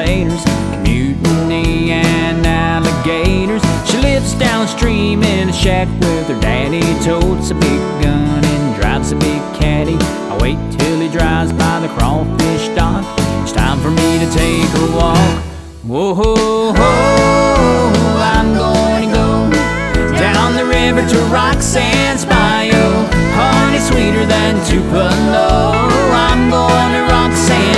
sailors, mutiny and alligators. She lives downstream in a shack with her daddy. Totes a big gun and drives a big caddy. I wait till he drives by the crawfish dock. It's time for me to take a walk. Whoa, ho, ho, I'm going to go down the river to Roxanne's Bayou. Honey sweeter than Tupelo. I'm going to Roxanne